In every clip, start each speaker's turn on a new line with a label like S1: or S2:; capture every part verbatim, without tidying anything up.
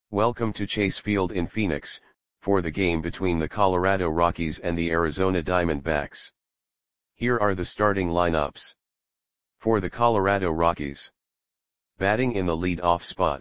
S1: Welcome to Chase Field in Phoenix, for the game between the Colorado Rockies and the Arizona Diamondbacks. Here are the starting lineups. For the Colorado Rockies. Batting in the lead-off spot.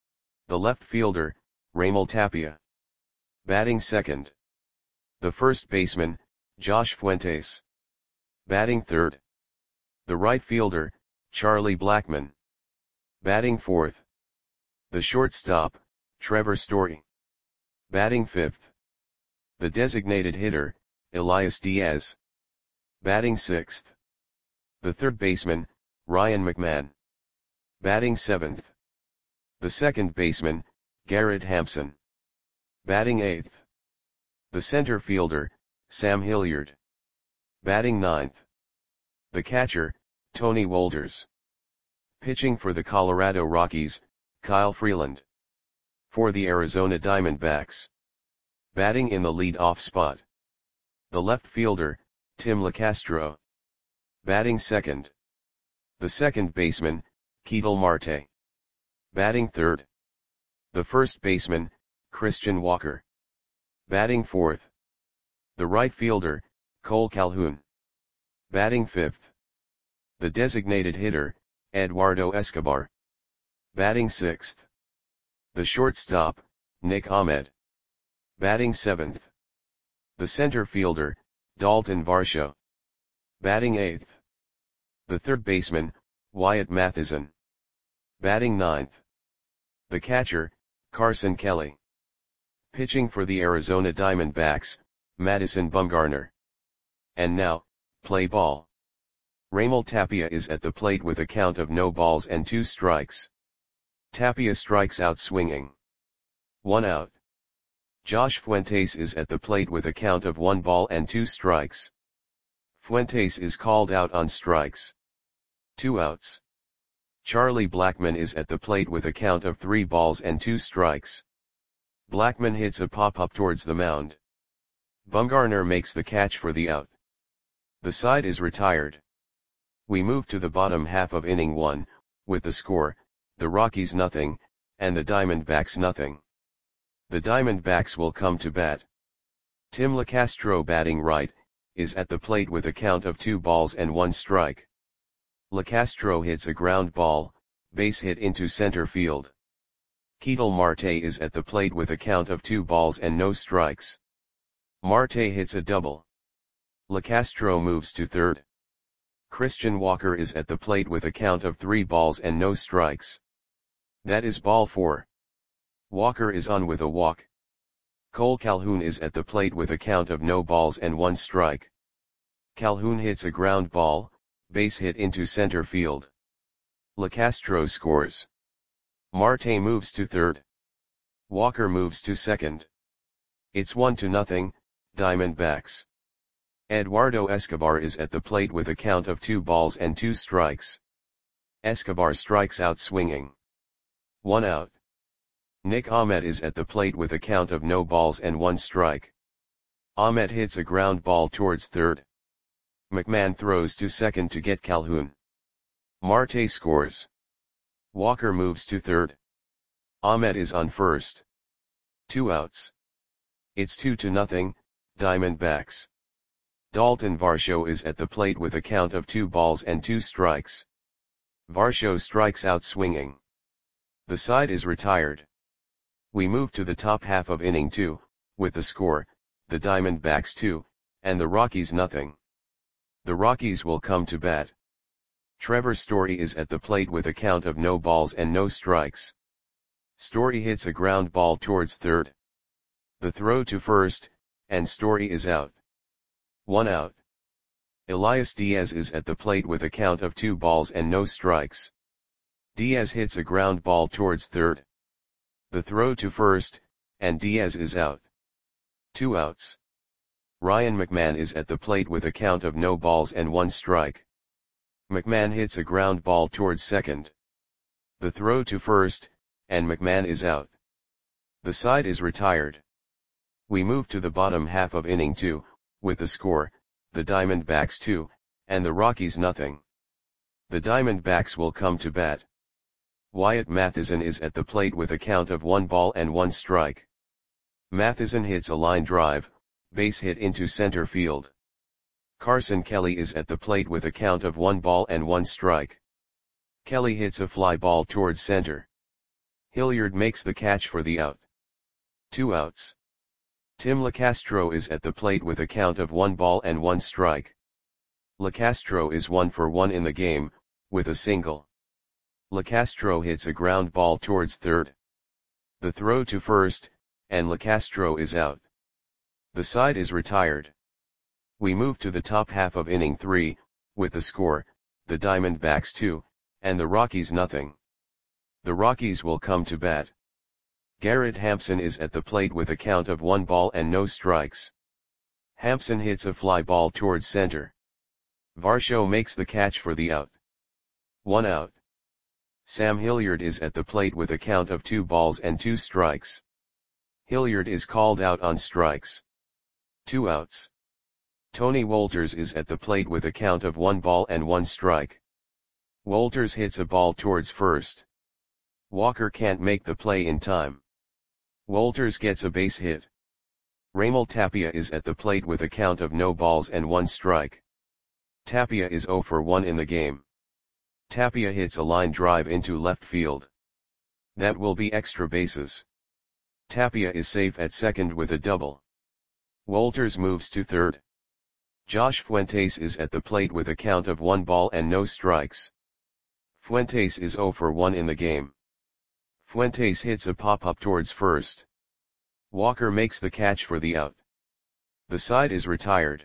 S1: The left fielder, Raimel Tapia. Batting second. The first baseman, Josh Fuentes. Batting third. The right fielder, Charlie Blackmon. Batting fourth. The shortstop, Trevor Story. Batting fifth. The designated hitter, Elias Diaz. Batting sixth. The third baseman, Ryan McMahon. Batting seventh. The second baseman, Garrett Hampson. Batting eighth. The center fielder, Sam Hilliard. Batting ninth. The catcher, Tony Wolders. Pitching for the Colorado Rockies, Kyle Freeland. For the Arizona Diamondbacks. Batting in the lead-off spot. The left fielder, Tim Locastro. Batting second. The second baseman, Ketel Marte. Batting third. The first baseman, Christian Walker. Batting fourth. The right fielder, Cole Calhoun. Batting fifth. The designated hitter, Eduardo Escobar. Batting sixth. The shortstop, Nick Ahmed. Batting seventh. The center fielder, Dalton Varsho. Batting eighth. The third baseman, Wyatt Matheson. Batting ninth. The catcher, Carson Kelly. Pitching for the Arizona Diamondbacks, Madison Bumgarner. And now, play ball. Raimel Tapia is at the plate with a count of no balls and two strikes. Tapia strikes out swinging. One out. Josh Fuentes is at the plate with a count of one ball and two strikes. Fuentes is called out on strikes. Two outs. Charlie Blackmon is at the plate with a count of three balls and two strikes. Blackmon hits a pop-up towards the mound. Bumgarner makes the catch for the out. The side is retired. We move to the bottom half of inning one, with the score, the Rockies nothing, and the Diamondbacks nothing. The Diamondbacks will come to bat. Tim Locastro, batting right, is at the plate with a count of two balls and one strike. Locastro hits a ground ball, base hit into center field. Ketel Marte is at the plate with a count of two balls and no strikes. Marte hits a double. Locastro moves to third. Christian Walker is at the plate with a count of three balls and no strikes. That is ball four. Walker is on with a walk. Cole Calhoun is at the plate with a count of no balls and one strike. Calhoun hits a ground ball, base hit into center field. Locastro scores. Marte moves to third. Walker moves to second. It's one to nothing, Diamondbacks. Eduardo Escobar is at the plate with a count of two balls and two strikes. Escobar strikes out swinging. One out. Nick Ahmed is at the plate with a count of no balls and one strike. Ahmed hits a ground ball towards third. McMahon throws to second to get Calhoun. Marte scores. Walker moves to third. Ahmed is on first. Two outs. It's two to nothing, Diamondbacks. Dalton Varsho is at the plate with a count of two balls and two strikes. Varsho strikes out swinging. The side is retired. We move to the top half of inning two, with the score, the Diamondbacks two, and the Rockies nothing. The Rockies will come to bat. Trevor Story is at the plate with a count of no balls and no strikes. Story hits a ground ball towards third. The throw to first, and Story is out. One out. Elias Diaz is at the plate with a count of two balls and no strikes. Diaz hits a ground ball towards third. The throw to first, and Diaz is out. Two outs. Ryan McMahon is at the plate with a count of no balls and one strike. McMahon hits a ground ball towards second. The throw to first, and McMahon is out. The side is retired. We move to the bottom half of inning two, with the score, the Diamondbacks two, and the Rockies nothing. The Diamondbacks will come to bat. Wyatt Matheson is at the plate with a count of one ball and one strike. Matheson hits a line drive, base hit into center field. Carson Kelly is at the plate with a count of one ball and one strike. Kelly hits a fly ball towards center. Hilliard makes the catch for the out. Two outs. Tim Locastro is at the plate with a count of one ball and one strike. Locastro is one for one in the game, with a single. Locastro hits a ground ball towards third. The throw to first, and Locastro is out. The side is retired. We move to the top half of inning three, with the score, the Diamondbacks two, and the Rockies nothing. The Rockies will come to bat. Garrett Hampson is at the plate with a count of one ball and no strikes. Hampson hits a fly ball towards center. Varsho makes the catch for the out. One out. Sam Hilliard is at the plate with a count of two balls and two strikes. Hilliard is called out on strikes. Two outs. Tony Wolters is at the plate with a count of one ball and one strike. Wolters hits a ball towards first. Walker can't make the play in time. Wolters gets a base hit. Raimel Tapia is at the plate with a count of no balls and one strike. Tapia is zero for one in the game. Tapia hits a line drive into left field. That will be extra bases. Tapia is safe at second with a double. Wolters moves to third. Josh Fuentes is at the plate with a count of one ball and no strikes. Fuentes is zero for one in the game. Fuentes hits a pop-up towards first. Walker makes the catch for the out. The side is retired.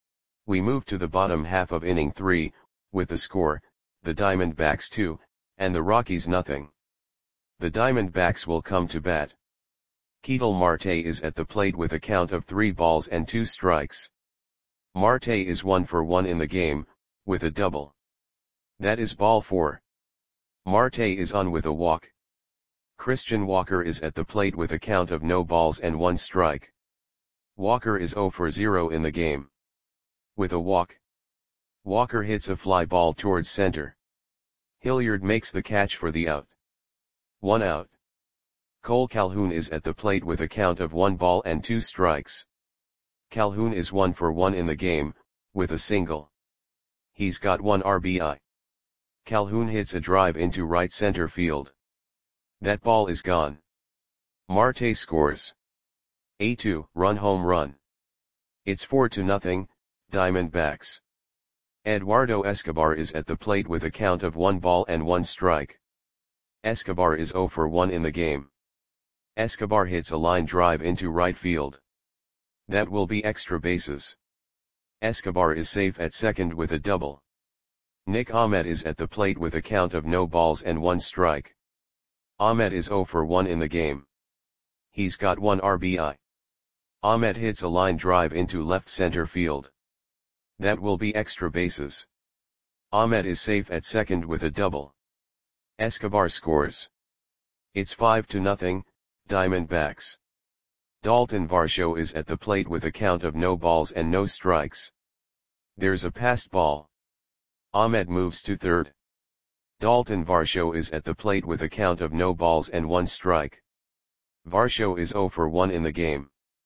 S1: We move to the bottom half of inning three, with the score, the Diamondbacks two, and the Rockies nothing. The Diamondbacks will come to bat. Ketel Marte is at the plate with a count of three balls and two strikes. Marte is one for one in the game, with a double. That is ball four. Marte is on with a walk. Christian Walker is at the plate with a count of no balls and one strike. Walker is zero for zero in the game. With a walk. Walker hits a fly ball towards center. Hilliard makes the catch for the out. One out. Cole Calhoun is at the plate with a count of one ball and two strikes. Calhoun is one for one in the game, with a single. He's got one R B I. Calhoun hits a drive into right center field. That ball is gone. Marte scores. A two run home run. It's four to nothing, Diamondbacks. Eduardo Escobar is at the plate with a count of one ball and one strike. Escobar is zero for one in the game. Escobar hits a line drive into right field. That will be extra bases. Escobar is safe at second with a double. Nick Ahmed is at the plate with a count of no balls and one strike. Ahmed is zero for one in the game. He's got one R B I. Ahmed hits a line drive into left center field. That will be extra bases. Ahmed is safe at second with a double. Escobar scores. It's five to nothing, Diamondbacks. Dalton Varsho is at the plate with a count of no balls and no strikes. There's a passed ball. Ahmed moves to third. Dalton Varsho is at the plate with a count of no balls and one strike. Varsho is zero for one in the game.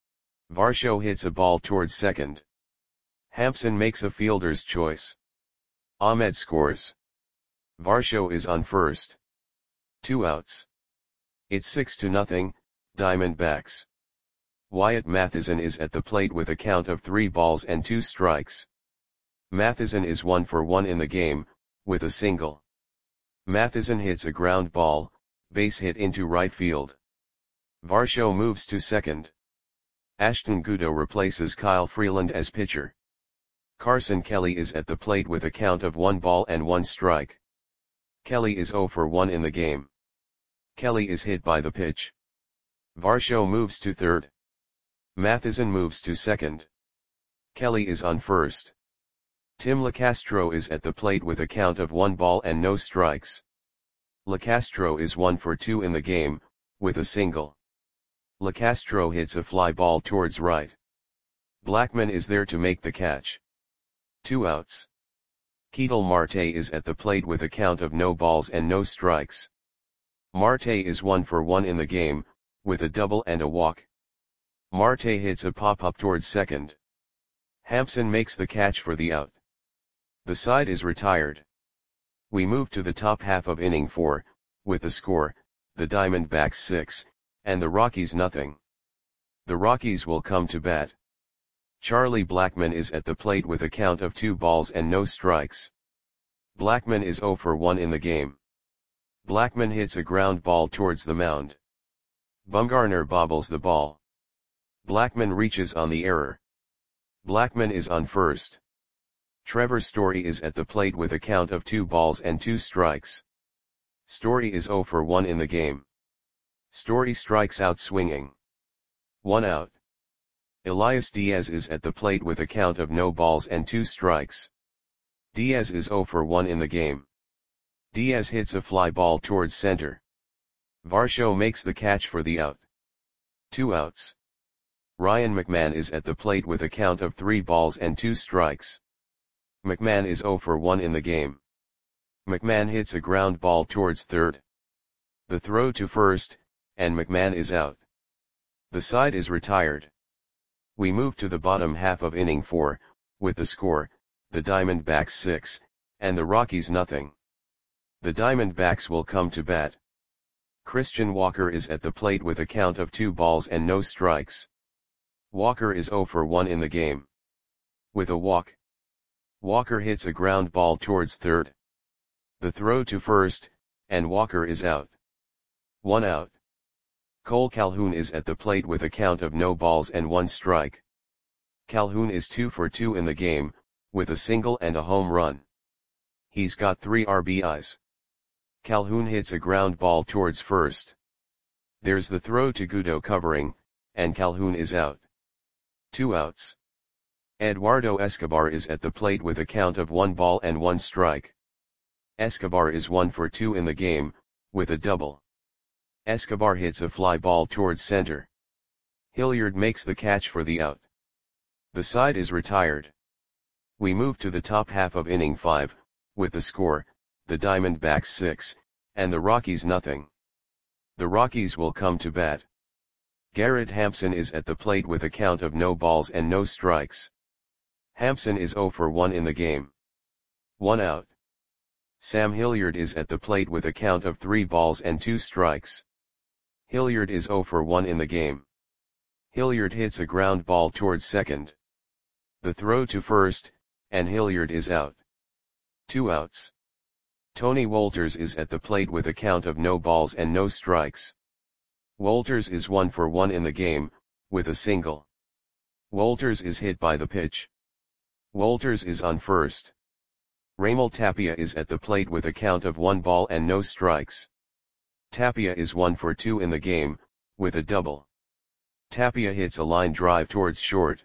S1: Varsho hits a ball towards second. Hampson makes a fielder's choice. Ahmed scores. Varsho is on first. Two outs. It's six to nothing, Diamondbacks. Wyatt Matheson is at the plate with a count of three balls and two strikes. Matheson is one for one in the game, with a single. Matheson hits a ground ball, base hit into right field. Varsho moves to second. Ashton Goudeau replaces Kyle Freeland as pitcher. Carson Kelly is at the plate with a count of one ball and one strike. Kelly is zero for one in the game. Kelly is hit by the pitch. Varsho moves to third. Matheson moves to second. Kelly is on first. Tim Locastro is at the plate with a count of one ball and no strikes. Locastro is one for two in the game, with a single. Locastro hits a fly ball towards right. Blackman is there to make the catch. Two outs. Ketel Marte is at the plate with a count of no balls and no strikes. Marte is one for one in the game, with a double and a walk. Marte hits a pop-up towards second. Hampson makes the catch for the out. The side is retired. We move to the top half of inning four, with the score, the Diamondbacks six, and the Rockies nothing. The Rockies will come to bat. Charlie Blackmon is at the plate with a count of two balls and no strikes. Blackmon is zero for one in the game. Blackmon hits a ground ball towards the mound. Bumgarner bobbles the ball. Blackmon reaches on the error. Blackmon is on first. Trevor Story is at the plate with a count of two balls and two strikes. Story is zero for one in the game. Story strikes out swinging. One out. Elias Diaz is at the plate with a count of no balls and two strikes. Diaz is zero for one in the game. Diaz hits a fly ball towards center. Varsho makes the catch for the out. Two outs. Ryan McMahon is at the plate with a count of three balls and two strikes. McMahon is zero for one in the game. McMahon hits a ground ball towards third. The throw to first, and McMahon is out. The side is retired. We move to the bottom half of inning four, with the score, the Diamondbacks six, and the Rockies nothing. The Diamondbacks will come to bat. Christian Walker is at the plate with a count of two balls and no strikes. Walker is zero for one in the game. With a walk. Walker hits a ground ball towards third. The throw to first, and Walker is out. One out. Cole Calhoun is at the plate with a count of no balls and one strike. Calhoun is two for two in the game, with a single and a home run. He's got three R B Is. Calhoun hits a ground ball towards first. There's the throw to Gutto covering, and Calhoun is out. Two outs. Eduardo Escobar is at the plate with a count of one ball and one strike. Escobar is one for two in the game, with a double. Escobar hits a fly ball towards center. Hilliard makes the catch for the out. The side is retired. We move to the top half of inning five, with the score, the Diamondbacks six, and the Rockies nothing. The Rockies will come to bat. Garrett Hampson is at the plate with a count of no balls and no strikes. Hampson is zero for one in the game. One out. Sam Hilliard is at the plate with a count of three balls and two strikes. Hilliard is zero for one in the game. Hilliard hits a ground ball towards second. The throw to first, and Hilliard is out. Two outs. Tony Wolters is at the plate with a count of no balls and no strikes. Wolters is one for one in the game, with a single. Wolters is hit by the pitch. Wolters is on first. Raimel Tapia is at the plate with a count of one ball and no strikes. Tapia is one for two in the game, with a double. Tapia hits a line drive towards short.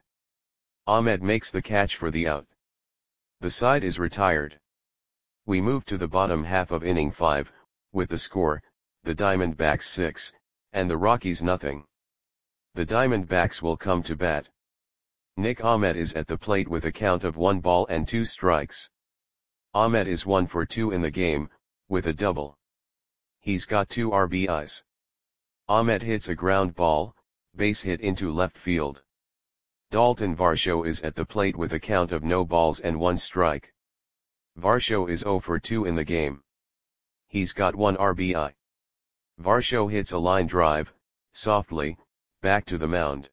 S1: Ahmed makes the catch for the out. The side is retired. We move to the bottom half of inning five, with the score, the Diamondbacks six, and the Rockies nothing. The Diamondbacks will come to bat. Nick Ahmed is at the plate with a count of one ball and two strikes. Ahmed is one for two in the game, with a double. He's got two R B Is. Ahmed hits a ground ball, base hit into left field. Dalton Varsho is at the plate with a count of no balls and one strike. Varsho is zero for two in the game. He's got one R B I. Varsho hits a line drive, softly, back to the mound.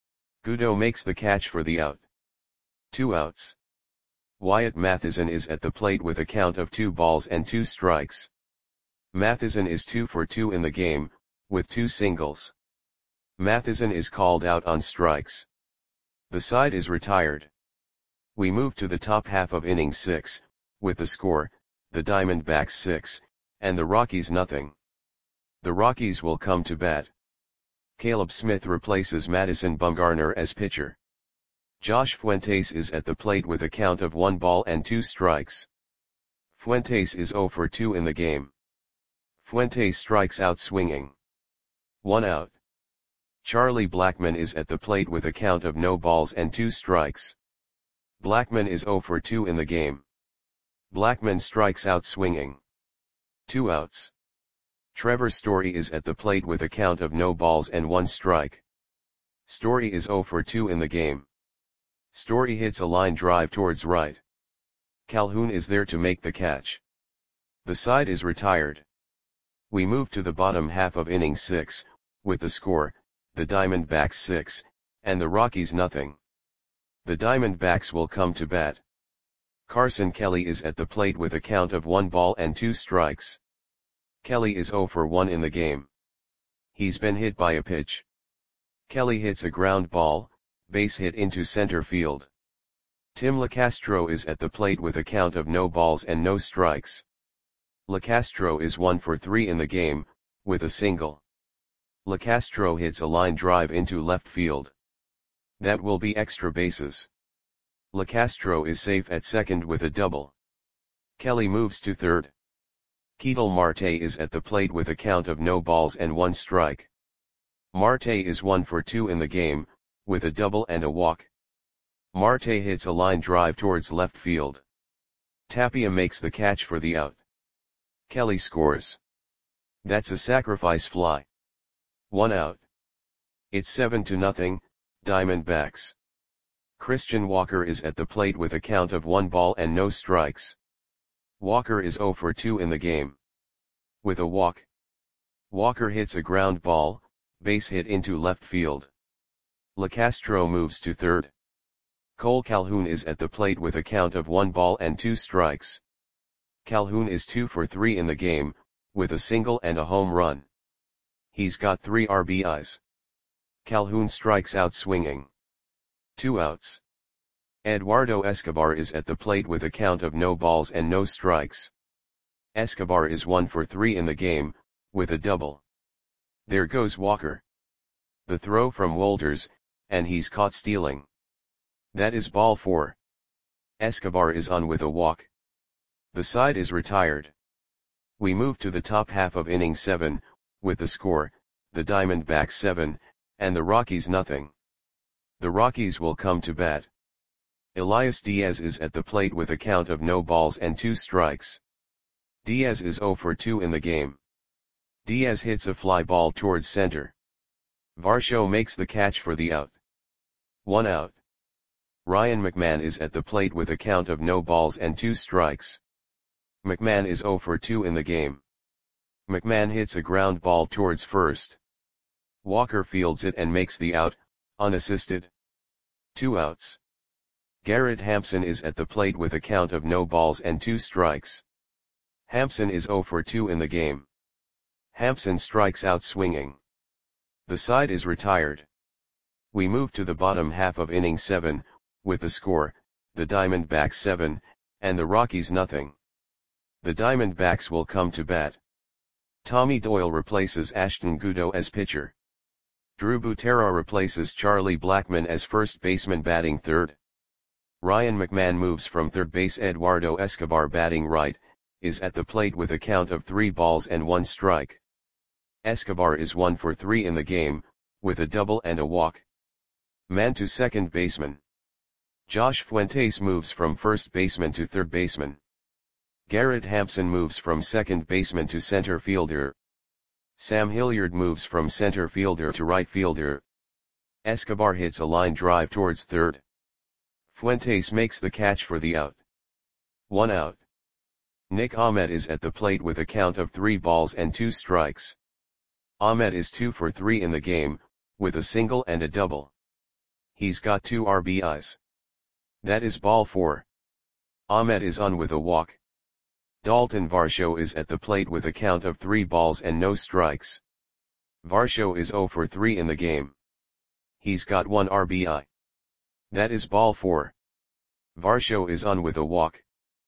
S1: Gutto makes the catch for the out. Two outs. Wyatt Matheson is at the plate with a count of two balls and two strikes. Matheson is two for two in the game, with two singles. Matheson is called out on strikes. The side is retired. We move to the top half of inning six, with the score, the Diamondbacks six, and the Rockies nothing. The Rockies will come to bat. Caleb Smith replaces Madison Bumgarner as pitcher. Josh Fuentes is at the plate with a count of one ball and two strikes. Fuentes is zero for two in the game. Fuentes strikes out swinging. One out. Charlie Blackmon is at the plate with a count of no balls and two strikes. Blackmon is zero for two in the game. Blackmon strikes out swinging. Two outs. Trevor Story is at the plate with a count of no balls and one strike. Story is zero for two in the game. Story hits a line drive towards right. Calhoun is there to make the catch. The side is retired. We move to the bottom half of inning six, with the score, the Diamondbacks six, and the Rockies nothing. The Diamondbacks will come to bat. Carson Kelly is at the plate with a count of one ball and two strikes. Kelly is zero for one in the game. He's been hit by a pitch. Kelly hits a ground ball, base hit into center field. Tim LeCastro is at the plate with a count of no balls and no strikes. LeCastro is one for three in the game, with a single. LeCastro hits a line drive into left field. That will be extra bases. LeCastro is safe at second with a double. Kelly moves to third. Ketel Marte is at the plate with a count of no balls and one strike. Marte is one for two in the game, with a double and a walk. Marte hits a line drive towards left field. Tapia makes the catch for the out. Kelly scores. That's a sacrifice fly. One out. It's seven to nothing, Diamondbacks. Christian Walker is at the plate with a count of one ball and no strikes. Walker is zero for two in the game. With a walk. Walker hits a ground ball, base hit into left field. LeCastro moves to third. Cole Calhoun is at the plate with a count of one ball and two strikes. Calhoun is two for three in the game, with a single and a home run. He's got three R B Is. Calhoun strikes out swinging. Two outs. Eduardo Escobar is at the plate with a count of no balls and no strikes. Escobar is one for three in the game, with a double. There goes Walker. The throw from Wolters, and he's caught stealing. That is ball four. Escobar is on with a walk. The side is retired. We move to the top half of inning seven, with the score, the Diamondbacks seven, and the Rockies nothing. The Rockies will come to bat. Elias Diaz is at the plate with a count of no balls and two strikes. Diaz is zero for two in the game. Diaz hits a fly ball towards center. Varsho makes the catch for the out. One out. Ryan McMahon is at the plate with a count of no balls and two strikes. McMahon is zero for two in the game. McMahon hits a ground ball towards first. Walker fields it and makes the out, unassisted. Two outs. Garrett Hampson is at the plate with a count of no balls and two strikes. Hampson is zero for two in the game. Hampson strikes out swinging. The side is retired. We move to the bottom half of inning seven, with the score, the Diamondbacks seven, and the Rockies nothing. The Diamondbacks will come to bat. Tommy Doyle replaces Ashton Goudeau as pitcher. Drew Butera replaces Charlie Blackmon as first baseman batting third. Ryan McMahon moves from third base. Eduardo Escobar batting right, is at the plate with a count of three balls and one strike. Escobar is one for three in the game, with a double and a walk. Man to second baseman. Josh Fuentes moves from first baseman to third baseman. Garrett Hampson moves from second baseman to center fielder. Sam Hilliard moves from center fielder to right fielder. Escobar hits a line drive towards third. Fuentes makes the catch for the out. One out. Nick Ahmed is at the plate with a count of three balls and two strikes. Ahmed is two for three in the game, with a single and a double. He's got two R B Is. That is ball four. Ahmed is on with a walk. Dalton Varsho is at the plate with a count of three balls and no strikes. Varsho is zero for three in the game. He's got one R B I. That is ball four. Varsho is on with a walk.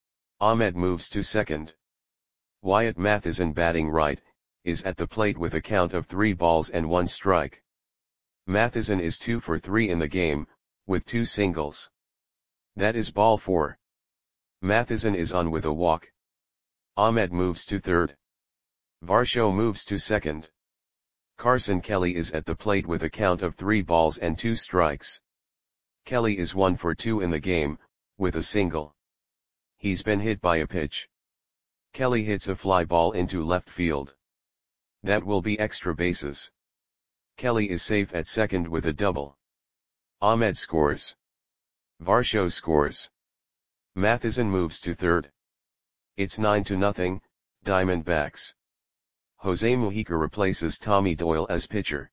S1: Ahmed moves to second. Wyatt Mathisen batting right, is at the plate with a count of three balls and one strike. Mathisen is two for three in the game, with two singles. That is ball four. Mathisen is on with a walk. Ahmed moves to third. Varsho moves to second. Carson Kelly is at the plate with a count of three balls and two strikes. Kelly is one for two in the game, with a single. He's been hit by a pitch. Kelly hits a fly ball into left field. That will be extra bases. Kelly is safe at second with a double. Ahmed scores. Varsho scores. Matheson moves to third. It's nine to nothing, Diamondbacks. Jose Mujica replaces Tommy Doyle as pitcher.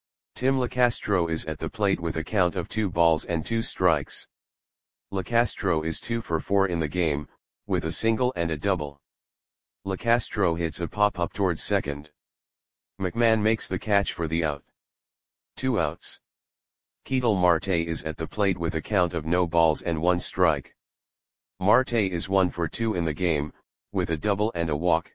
S1: Tim Lacastro is at the plate with a count of two balls and two strikes. Lacastro is two for four in the game, with a single and a double. Lacastro hits a pop-up towards second. McMahon makes the catch for the out. Two outs. Ketel Marte is at the plate with a count of no balls and one strike. Marte is one for two in the game, with a double and a walk.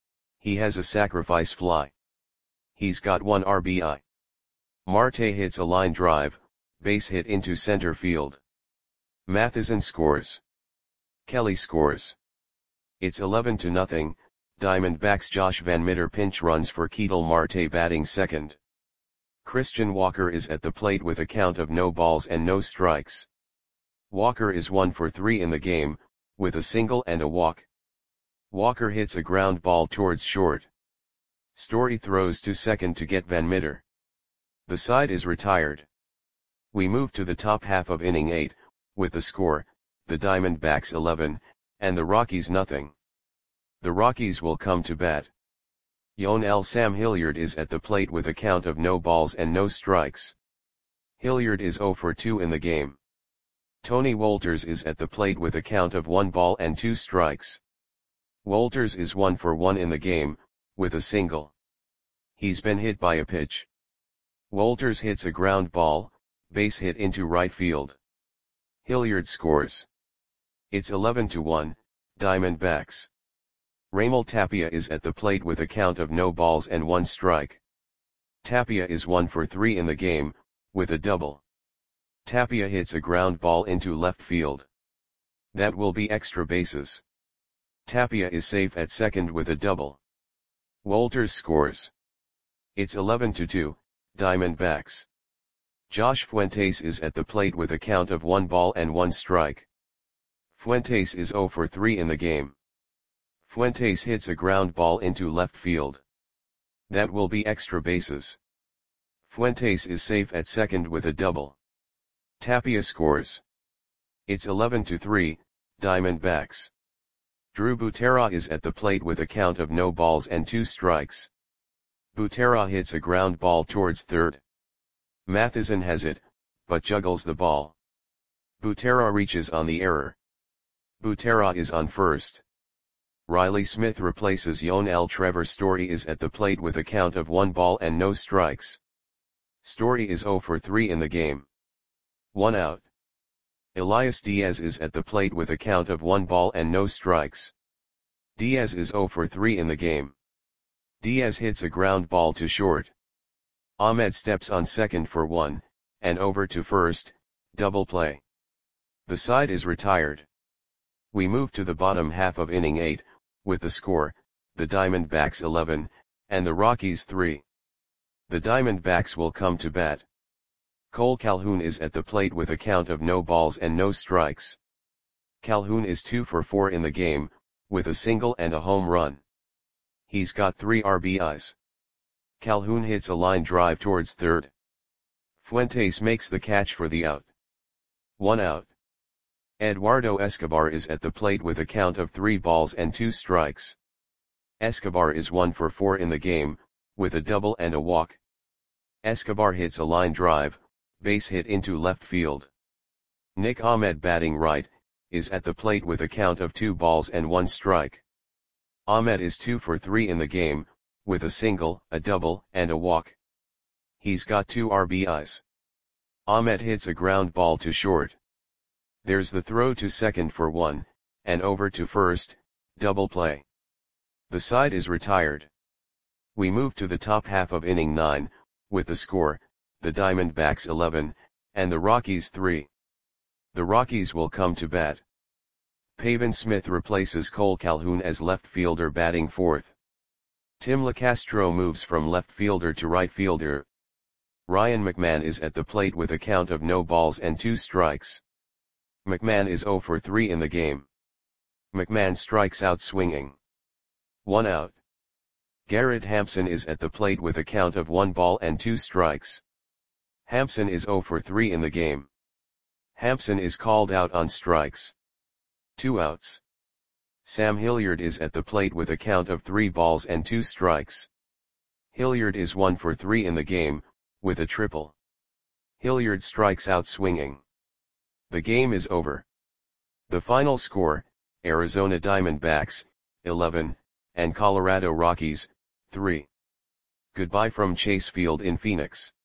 S1: He has a sacrifice fly. He's got one R B I. Marte hits a line drive, base hit into center field. Matheson scores. Kelly scores. It's eleven to nothing, Diamondbacks. Josh Van Meter pinch runs for Ketel Marte batting second. Christian Walker is at the plate with a count of no balls and no strikes. Walker is one for three in the game, with a single and a walk. Walker hits a ground ball towards short. Story throws to second to get Van Meter. The side is retired. We move to the top half of inning eight, with the score, the Diamondbacks eleven, and the Rockies nothing. The Rockies will come to bat. Yonel Sam Hilliard is at the plate with a count of no balls and no strikes. Hilliard is zero for two in the game. Tony Wolters is at the plate with a count of one ball and two strikes. Wolters is one for one in the game, with a single. He's been hit by a pitch. Wolters hits a ground ball, base hit into right field. Hilliard scores. It's eleven to one, Diamondbacks. Raimel Tapia is at the plate with a count of no balls and one strike. Tapia is one for three in the game, with a double. Tapia hits a ground ball into left field. That will be extra bases. Tapia is safe at second with a double. Wolters scores. It's eleven to two, Diamondbacks. Josh Fuentes is at the plate with a count of one ball and one strike. Fuentes is zero for three in the game. Fuentes hits a ground ball into left field. That will be extra bases. Fuentes is safe at second with a double. Tapia scores. It's eleven to three, Diamondbacks. Drew Butera is at the plate with a count of no balls and two strikes. Butera hits a ground ball towards third. Matheson has it, but juggles the ball. Butera reaches on the error. Butera is on first. Riley Smith replaces Yonel. Trevor Story is at the plate with a count of one ball and no strikes. Story is zero for three in the game. One out. Elias Diaz is at the plate with a count of one ball and no strikes. Diaz is zero for three in the game. Diaz hits a ground ball to short. Ahmed steps on second for one, and over to first, double play. The side is retired. We move to the bottom half of inning eight, with the score, the Diamondbacks eleven, and the Rockies three. The Diamondbacks will come to bat. Cole Calhoun is at the plate with a count of no balls and no strikes. Calhoun is two for four in the game, with a single and a home run. He's got three R B Is. Calhoun hits a line drive towards third. Fuentes makes the catch for the out. One out. Eduardo Escobar is at the plate with a count of three balls and two strikes. Escobar is one for four in the game, with a double and a walk. Escobar hits a line drive, base hit into left field. Nick Ahmed batting right, is at the plate with a count of two balls and one strike. Ahmed is two for three in the game, with a single, a double, and a walk. He's got two R B Is. Ahmed hits a ground ball to short. There's the throw to second for one, and over to first, double play. The side is retired. We move to the top half of inning nine, with the score, the Diamondbacks eleven, and the Rockies three. The Rockies will come to bat. Pavin Smith replaces Cole Calhoun as left fielder batting fourth. Tim Lacastro moves from left fielder to right fielder. Ryan McMahon is at the plate with a count of no balls and two strikes. McMahon is zero for three in the game. McMahon strikes out swinging. One out. Garrett Hampson is at the plate with a count of one ball and two strikes. Hampson is zero for three in the game. Hampson is called out on strikes. Two outs. Sam Hilliard is at the plate with a count of three balls and two strikes. Hilliard is one for three in the game, with a triple. Hilliard strikes out swinging. The game is over. The final score, Arizona Diamondbacks, eleven, and Colorado Rockies, three. Goodbye from Chase Field in Phoenix.